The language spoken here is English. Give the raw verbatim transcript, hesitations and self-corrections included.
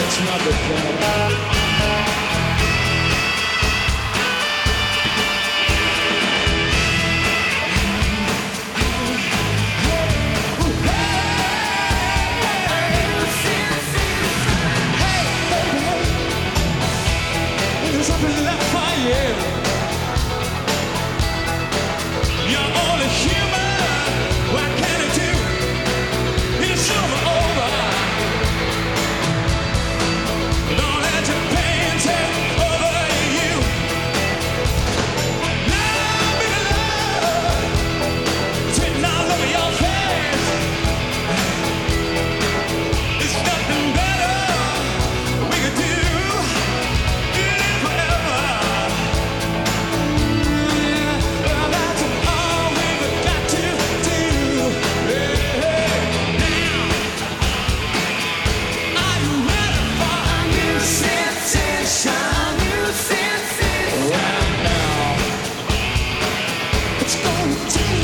It's not the devil. Something left for you. You're only human. What can I do? It's over, over. Don't let your pain take over you. Love me to love. Take now look at your face. It's nothing better we could do. It's gonna take